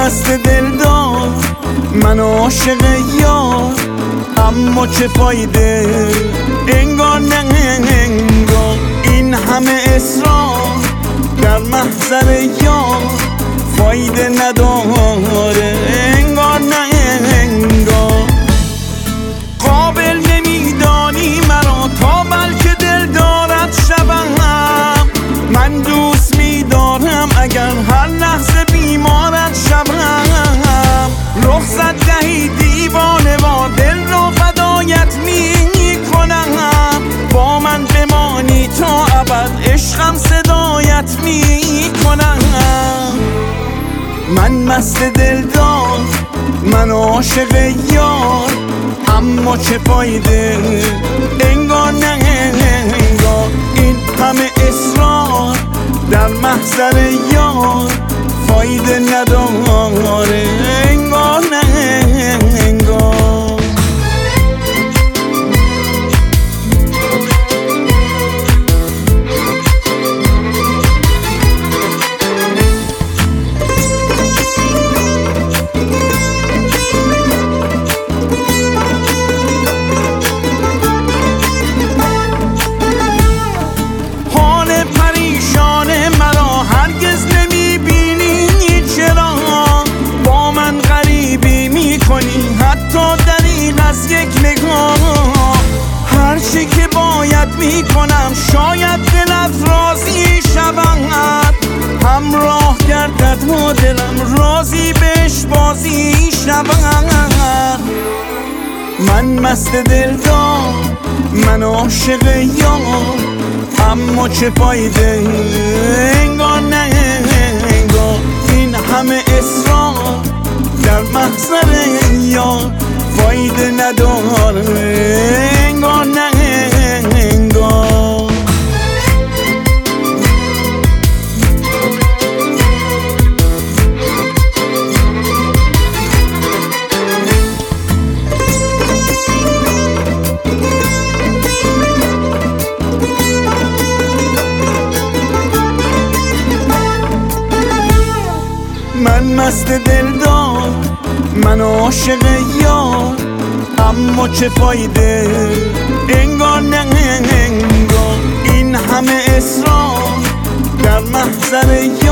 مست دلدار، من عاشق یار، اما چه فایده؟ انگار نه انگار این همه اصرار در محضر یار فایده نداره. انگار نه انگار قابل نمیدانی مرا تا بلکه دل دارد شبم. من دوست میدارم اگر هر لحظه بیمارت شبم. رخصت دهی دیوانه وار دل رو فدایت میکنم. با من بمانی تا ابد عشقم صدایت میکنم. من مست دلدار، من عاشق یار، اما چه فایده؟ انگار نه انگار این همه اصرار در محضر یار فایده نداره. انگار نه انگار حتی دریغ از یک نگاه. هر چی که باید میکنم شاید دلت راضی شود. همراه گردد و دلم راضی بهش بازی شود. من مست دلدار، من عاشق یار، اما چه فایده؟ انگار نه انگار این همه اصرار در محضر یار فایده نداره. انگار نه انگار من مست دلدار، من عاشق یار، اما چه فایده؟ انگار نه انگار این همه اصرار در محضر یار